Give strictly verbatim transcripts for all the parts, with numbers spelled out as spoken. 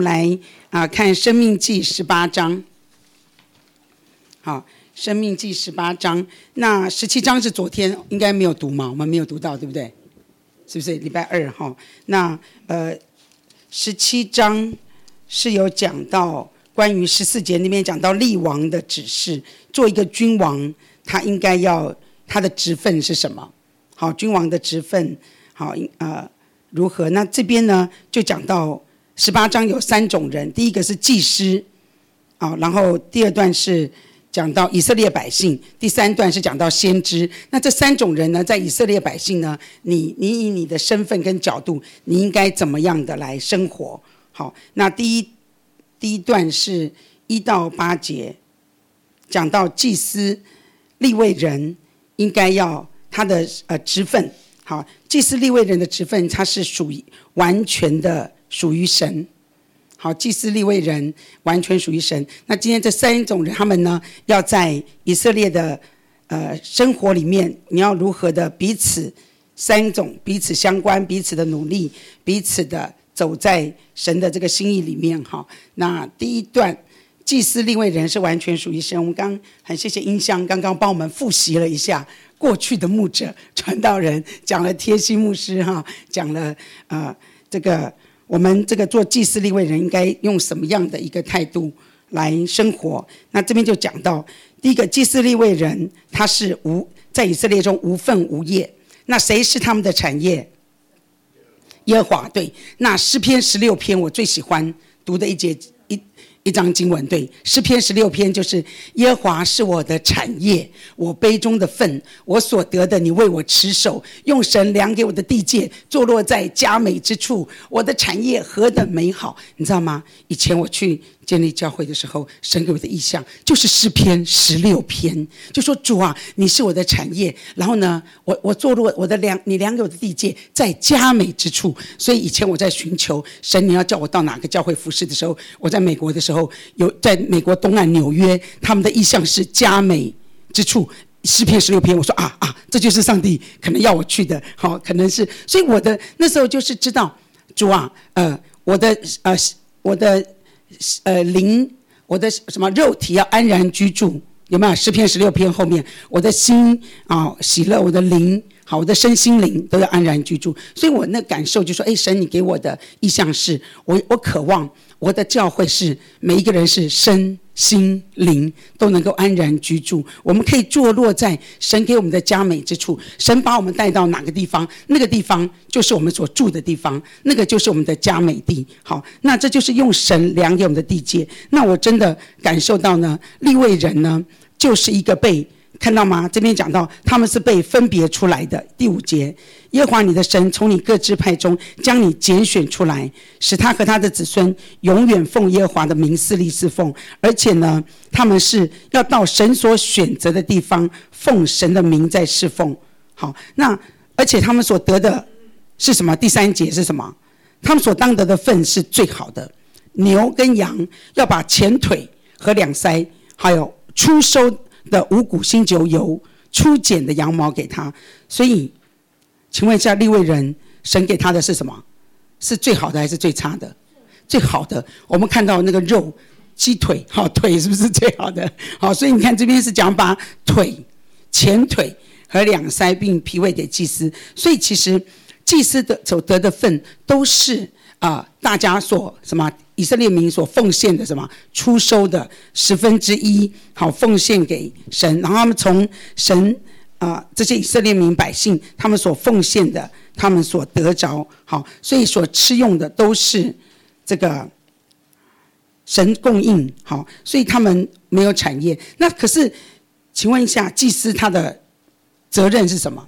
来啊、呃、看生命记十八章。好，生命记十八章，那十七章是昨天应该没有读嘛，我们没有读到，对不对？是不是礼拜二哈？那呃十七章是有讲到关于十四节那边讲到立王的指示，做一个君王他应该要他的职分是什么？好，君王的职分好呃如何？那这边呢就讲到十八章有三种人，第一个是祭司，啊，然后第二段是讲到以色列百姓，第三段是讲到先知。那这三种人呢，在以色列百姓呢，你你以你的身份跟角度，你应该怎么样的来生活？好，那第一第一段是一到八节，讲到祭司、利未人应该要他的呃职分。好，祭司、利未人的职分，他是属于完全的属于神。好，祭司、利未人完全属于神。那今天这三种人，他们呢，要在以色列的呃生活里面，你要如何的彼此三种彼此相关，彼此的努力，彼此的走在神的这个心意里面。哈，那第一段，祭司、利未人是完全属于神。我们刚很谢谢音箱，刚刚帮我们复习了一下过去的牧者、传道人，讲了贴心牧师哈，讲了呃这个。我们这个做祭司利未人应该用什么样的一个态度来生活？那这边就讲到，第一个祭司利未人他是无在以色列中无分无业。那谁是他们的产业？耶和华。对，那诗篇十六篇我最喜欢读的一节一一章经文，对，诗篇十六篇就是耶和华是我的产业，我杯中的分，我所得的你为我持守，用神量给我的地界，坐落在佳美之处，我的产业何等美好，你知道吗？以前我去建立教会的时候，神给我的意象就是诗篇十六篇，就说主啊，你是我的产业，然后呢，我我坐落我的量，你量给我的地界在佳美之处。所以以前我在寻求神，你要叫我到哪个教会服侍的时候，我在美国的时候，有在美国东岸纽约，他们的意象是佳美之处。诗篇十六篇，我说啊啊，这就是上帝可能要我去的，好，可能是，所以我的那时候就是知道，主啊，呃，我的呃我的。呃，灵，我的什么肉体要安然居住，有没有？诗篇十六篇后面，我的心啊、哦、喜乐，我的灵，好，我的身心灵都要安然居住。所以我那感受就说，哎，神，你给我的意向是，我我渴望我的教会是每一个人是身心灵都能够安然居住，我们可以坐落在神给我们的佳美之处。神把我们带到哪个地方，那个地方就是我们所住的地方，那个就是我们的佳美地。好，那这就是用神量给我们的地界。那我真的感受到呢，利未人呢就是一个被看到吗？这边讲到他们是被分别出来的。第五节，耶和华你的神从你各支派中将你拣选出来，使他和他的子孙永远奉耶和华的名侍立侍奉，而且呢，他们是要到神所选择的地方奉神的名在侍奉。好，那而且他们所得的是什么？第三节是什么？他们所当得的份是最好的，牛跟羊要把前腿和两腮，还有初收的五谷新酒油、初剪的羊毛给他。所以请问一下，利未人神给他的是什么？是最好的还是最差的？最好的。我们看到那个肉鸡腿，好，腿是不是最好的？好，所以你看这边是讲把腿、前腿和两腮并脾胃给祭司。所以其实祭司的所得的份都是啊、呃，大家所什么以色列民所奉献的什么出收的十分之一，好，奉献给神。然后他们从神啊、呃、这些以色列民百姓他们所奉献的，他们所得着，好，所以所吃用的都是这个神供应，好，所以他们没有产业。那可是请问一下，祭司他的责任是什么？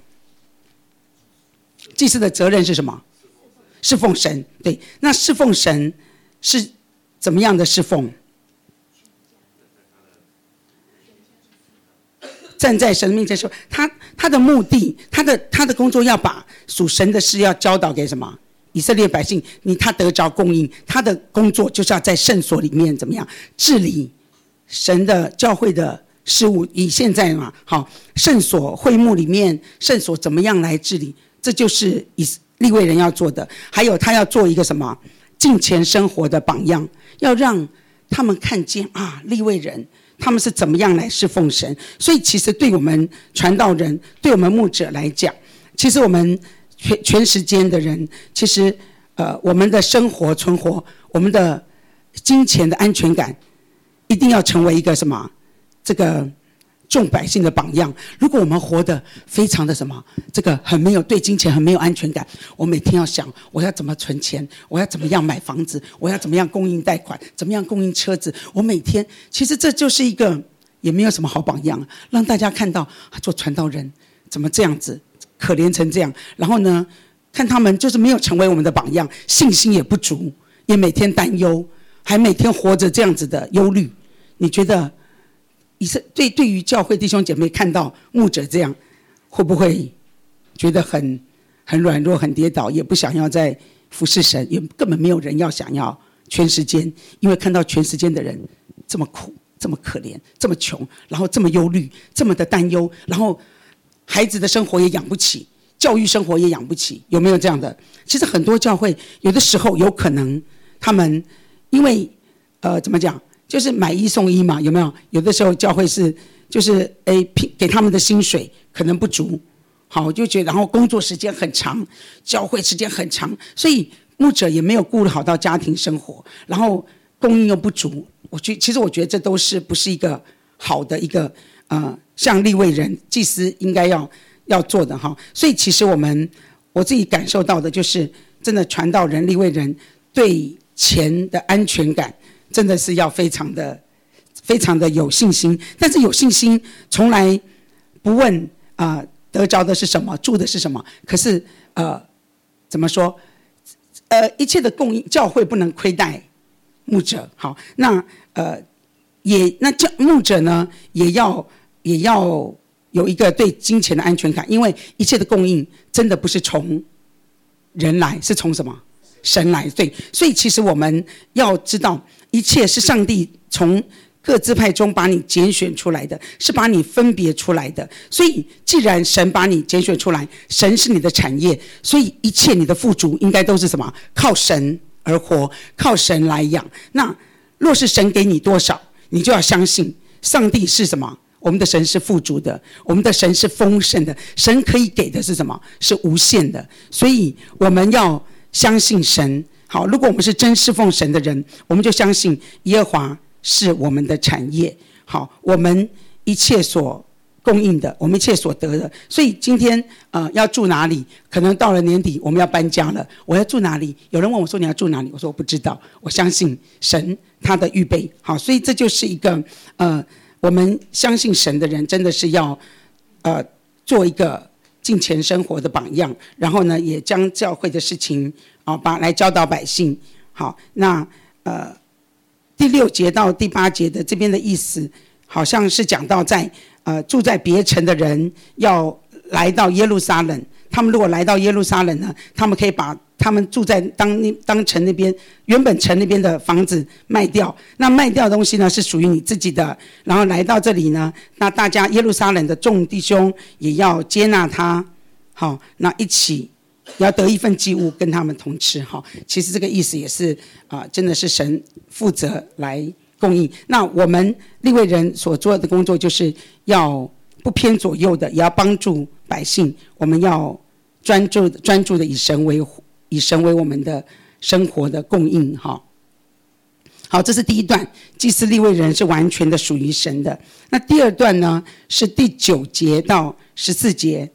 祭司的责任是什么？侍奉神。对，那侍奉神是怎么样的侍奉？站在神面前说，他他的目的，他的他的工作要把属神的事要教导给什么？以色列百姓，你他得着供应，他的工作就是要在圣所里面怎么样治理神的教会的事务。以现在嘛，好，圣所会幕里面，圣所怎么样来治理？这就是以利未人要做的。还有他要做一个什么敬虔生活的榜样，要让他们看见啊，利未人他们是怎么样来侍奉神。所以其实对我们传道人，对我们牧者来讲，其实我们全全时间的人，其实呃我们的生活存活，我们的金钱的安全感，一定要成为一个什么这个众百姓的榜样。如果我们活得非常的什么这个很没有对金钱很没有安全感，我每天要想我要怎么存钱，我要怎么样买房子，我要怎么样供应贷款，怎么样供应车子，我每天其实这就是一个也没有什么好榜样，让大家看到做传道人怎么这样子可怜成这样，然后呢看他们就是没有成为我们的榜样，信心也不足，也每天担忧，还每天活着这样子的忧虑。你觉得对对于教会弟兄姐妹看到牧者这样，会不会觉得很很软弱很跌倒，也不想要再服侍神，也根本没有人要想要全时间，因为看到全时间的人这么苦这么可怜这么穷，然后这么忧虑这么的担忧，然后孩子的生活也养不起，教育生活也养不起，有没有这样的？其实很多教会有的时候有可能他们因为呃怎么讲，就是买一送一嘛，有没有？有的时候教会是就是诶给他们的薪水可能不足，好就觉得，然后工作时间很长，教会时间很长，所以牧者也没有顾好到家庭生活，然后供应又不足。我觉其实我觉得这都是不是一个好的一个呃像利未人祭司应该要要做的哈。所以其实我们我自己感受到的就是真的传道人利未人对钱的安全感真的是要非常的非常的有信心，但是有信心从来不问啊、呃、得着的是什么，住的是什么，可是呃怎么说呃一切的供应，教会不能亏待牧者。好，那呃也那教牧者呢也要也要有一个对金钱的安全感，因为一切的供应真的不是从人来，是从什么？神来。对，所以其实我们要知道，一切是上帝从各支派中把你拣选出来的，是把你分别出来的。所以既然神把你拣选出来，神是你的产业，所以一切你的富足应该都是什么？靠神而活，靠神来养。那若是神给你多少，你就要相信上帝是什么？我们的神是富足的，我们的神是丰盛的，神可以给的是什么？是无限的。所以我们要相信神。好，如果我们是真侍奉神的人，我们就相信耶和华是我们的产业。好，我们一切所供应的，我们一切所得的。所以今天呃要住哪里？可能到了年底我们要搬家了，我要住哪里？有人问我说你要住哪里？我说我不知道，我相信神他的预备。好，所以这就是一个呃我们相信神的人真的是要呃做一个敬虔生活的榜样，然后呢也将教会的事情啊把来教导百姓。好，那呃第六节到第八节的这边的意思，好像是讲到在呃住在别城的人要来到耶路撒冷，他们如果来到耶路撒冷呢，他们可以把他们住在当当城那边原本城那边的房子卖掉，那卖掉的东西呢是属于你自己的，然后来到这里呢，那大家耶路撒冷的众弟兄也要接纳他，好，那一起要得一份祭物跟他们同吃。好，其实这个意思也是啊、呃，真的是神负责来供应。那我们利未人所做的工作就是要不偏左右的，也要帮助百姓，我们要专注专注的以神为以神为我们的生活的供应。哈，好，这是第一段，祭司利未人是完全的属于神的。那第二段呢是第九节到十四节。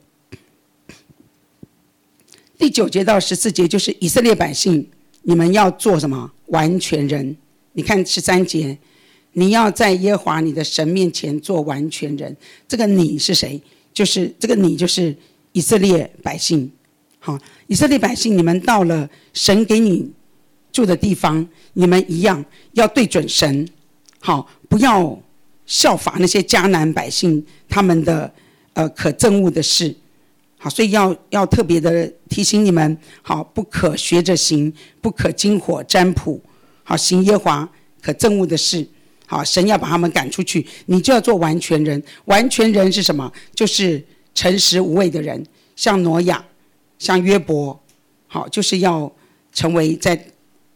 第九节到十四节就是以色列百姓，你们要做什么？完全人。你看十三节，你要在耶和华你的神面前做完全人。这个你是谁？就是这个你就是以色列百姓。好，以色列百姓，你们到了神给你住的地方，你们一样要对准神。好，不要效法那些迦南百姓他们的呃可憎恶的事。好，所以要要特别的提醒你们，好，不可学着行，不可经火占卜，好，行耶和华可憎恶的事。好，神要把他们赶出去，你就要做完全人。完全人是什么？就是诚实无畏的人，像挪亚，像约伯，好，就是要成为在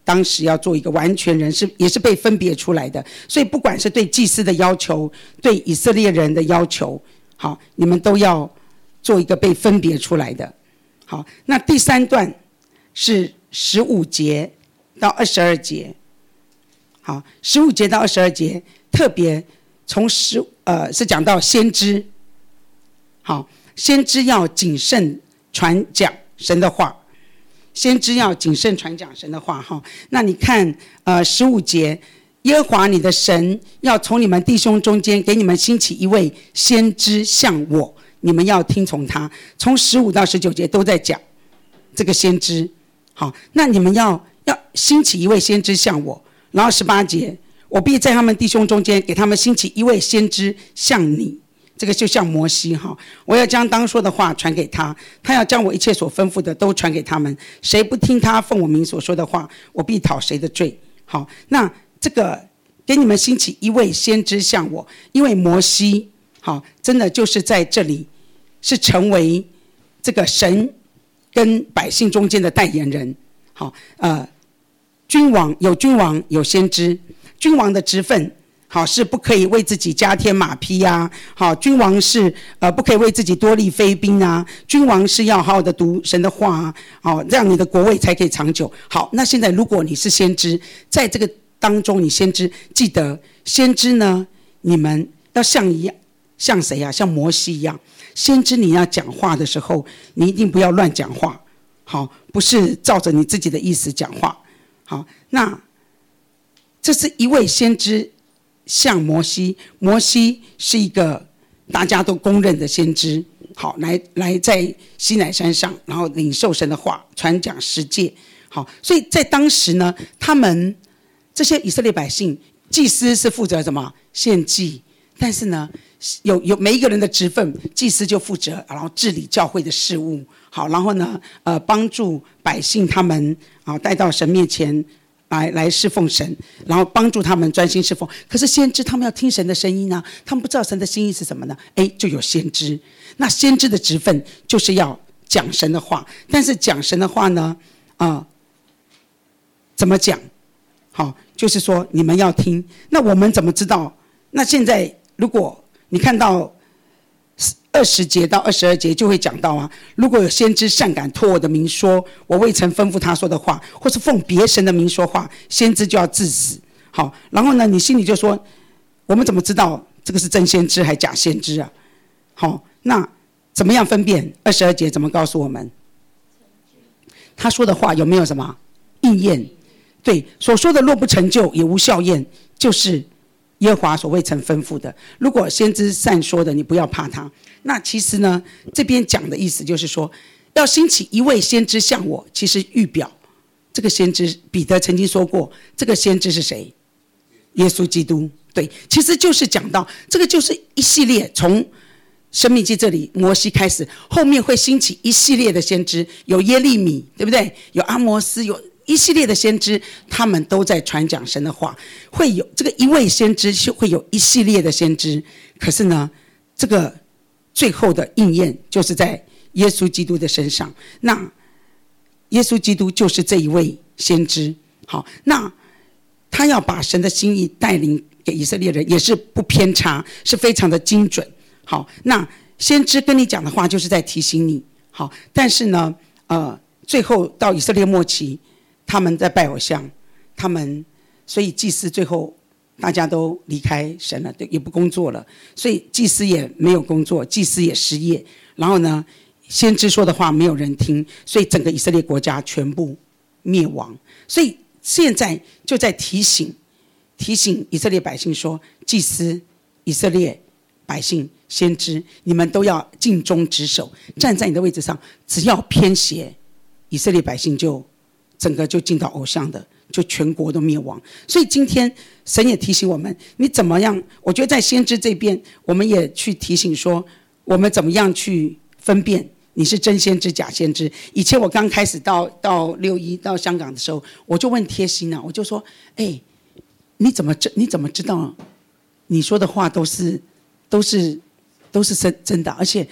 当时要做一个完全人，是也是被分别出来的。所以不管是对祭司的要求，对以色列人的要求，好，你们都要做一个被分别出来的。好，那第三段是十五节到二十二节。好，十五节到二十二节，特别从十呃是讲到先知。好，先知要谨慎传讲神的话，先知要谨慎传讲神的话。哈，那你看呃十五节，耶和华你的神要从你们弟兄中间给你们兴起一位先知像我，你们要听从他。从十五到十九节都在讲这个先知。好，那你们要要兴起一位先知像我。然后十八节，我必在他们弟兄中间给他们兴起一位先知像你，这个就像摩西哈。我要将当说的话传给他，他要将我一切所吩咐的都传给他们。谁不听他奉我名所说的话，我必讨谁的罪。好，那这个给你们兴起一位先知像我，因为摩西好，真的就是在这里是成为这个神跟百姓中间的代言人。好，呃。君王有君王有先知，君王的职分好是不可以为自己加添马匹啊，好，君王是呃不可以为自己多立妃嫔啊，君王是要好好的读神的话啊，好，这样你的国位才可以长久。好，那现在如果你是先知，在这个当中你先知，记得先知呢，你们要像一样，像谁啊？像摩西一样，先知你要讲话的时候，你一定不要乱讲话，好，不是照着你自己的意思讲话。好，那这是一位先知像摩西，摩西是一个大家都公认的先知。好，来来在西乃山上，然后领受神的话，传讲十诫。好，所以在当时呢，他们这些以色列百姓，祭司是负责什么？献祭。但是呢，有有每一个人的职分，祭司就负责，然后治理教会的事务。好，然后呢，呃，帮助百姓他们啊带到神面前来来侍奉神，然后帮助他们专心侍奉。可是先知他们要听神的声音啊，他们不知道神的心意是什么呢？哎，就有先知。那先知的职分就是要讲神的话，但是讲神的话呢，啊、呃，怎么讲？好，就是说你们要听。那我们怎么知道？那现在如果你看到二十节到二十二节就会讲到啊，如果有先知擅敢托我的名说我未曾吩咐他说的话，或是奉别神的名说话，先知就要治死。好，然后呢，你心里就说，我们怎么知道这个是真先知还假先知啊？好，那怎么样分辨？二十二节怎么告诉我们？他说的话有没有什么应验？对，所说的若不成就，也无效验，就是耶和华所未曾吩咐的。如果先知善说的，你不要怕他。那其实呢，这边讲的意思就是说，要兴起一位先知像我，其实预表这个先知，彼得曾经说过，这个先知是谁？耶稣基督。对，其实就是讲到这个，就是一系列从申命记这里摩西开始，后面会兴起一系列的先知，有耶利米，对不对？有阿摩斯，有一系列的先知，他们都在传讲神的话。会有这个一位先知，会有一系列的先知。可是呢，这个最后的应验就是在耶稣基督的身上。那耶稣基督就是这一位先知。好，那他要把神的心意带领给以色列人，也是不偏差，是非常的精准。好，那先知跟你讲的话就是在提醒你。好，但是呢，呃，最后到以色列末期，他们在拜偶像，他们所以祭司最后大家都离开神了，也不工作了，所以祭司也没有工作，祭司也失业。然后呢，先知说的话没有人听，所以整个以色列国家全部灭亡。所以现在就在提醒提醒以色列百姓说，祭司、以色列百姓、先知，你们都要尽忠职守，站在你的位置上，只要偏斜，以色列百姓就整个就进到偶像的，就全国都灭亡。所以今天神也提醒我们，你怎么样？我觉得在先知这边，我们也去提醒说，我们怎么样去分辨你是真先知假先知。以前我刚开始到到六一到香港的时候，我就问贴心啊，我就说，哎，你怎么知你怎么知道你说的话都是都是都是真真的？而且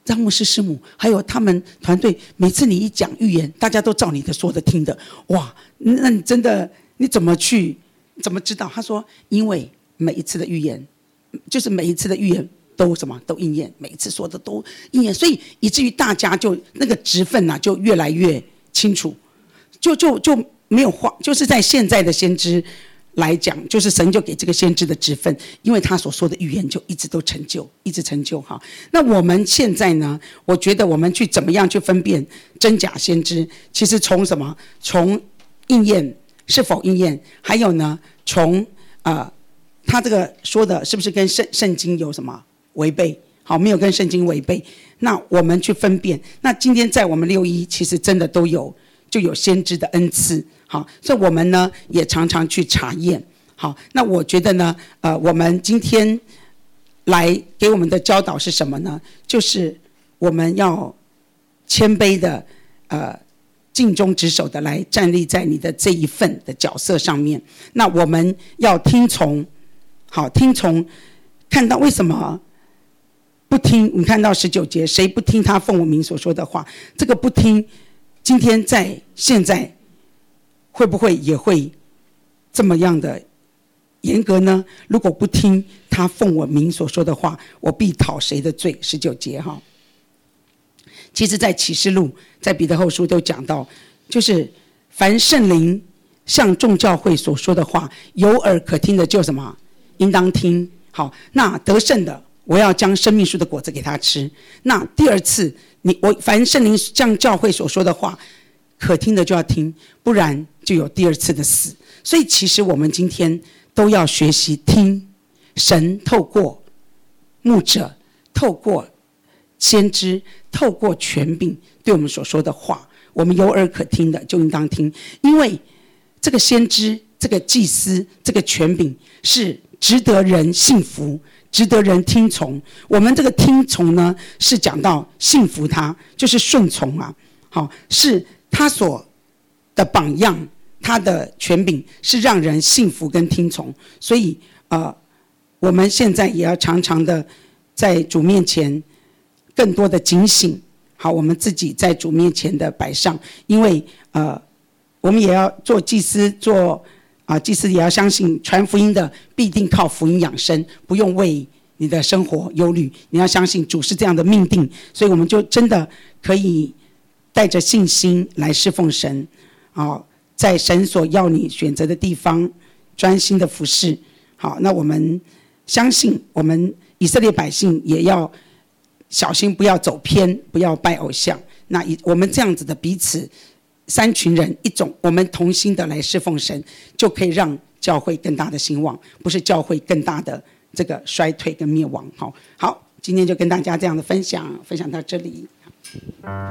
张牧师师母还有他们团队，每次你一讲预言，大家都照你的说的听的。哇，那你真的你怎么去怎么知道？他说，因为每一次的预言，就是每一次的预言都什么都应验，每一次说的都应验，所以以至于大家就那个职分呐、啊、就越来越清楚，就就就没有话，就是在现在的先知来讲，就是神就给这个先知的职分，因为他所说的预言就一直都成就，一直成就哈。那我们现在呢？我觉得我们去怎么样去分辨真假先知？其实从什么？从应验是否应验，还有呢，从呃他这个说的是不是跟圣圣经有什么违背？好，没有跟圣经违背，那我们去分辨。那今天在我们六一，其实真的都有就有先知的恩赐。好，所以我们呢也常常去查验。好，那我觉得呢，呃，我们今天来给我们的教导是什么呢？就是我们要谦卑的，呃，尽忠职守的来站立在你的这一份的角色上面。那我们要听从，好，听从，看到为什么不听？你看到十九节，谁不听他奉我名所说的话？这个不听，今天在现在。会不会也会这么样的严格呢？如果不听他奉我名所说的话，我必讨谁的罪？十九节哈。其实在启示录在彼得后书都讲到，就是凡圣灵向众教会所说的话，有耳可听的就什么应当听。好，那得胜的我要将生命树的果子给他吃。那第二次你我凡圣灵向教会所说的话可听的就要听，不然就有第二次的死。所以其实我们今天都要学习听神透过牧者，透过先知，透过权柄对我们所说的话，我们有耳可听的就应当听。因为这个先知，这个祭司，这个权柄是值得人信服，值得人听从。我们这个听从呢，是讲到信服他，就是顺从啊。好，是他所的榜样，他的权柄是让人信服跟听从。所以呃，我们现在也要常常的在主面前更多的警醒。好，我们自己在主面前的摆上，因为呃，我们也要做祭司，做啊、呃、祭司也要相信传福音的必定靠福音养生，不用为你的生活忧虑。你要相信主是这样的命定，所以我们就真的可以带着信心来侍奉神，好，在神所要你选择的地方专心的服侍。好，那我们相信我们以色列百姓也要小心，不要走偏，不要拜偶像。那我们这样子的彼此三群人一种，我们同心的来侍奉神，就可以让教会更大的兴旺，不是教会更大的这个衰退跟灭亡。好，好，今天就跟大家这样的分享，分享到这里。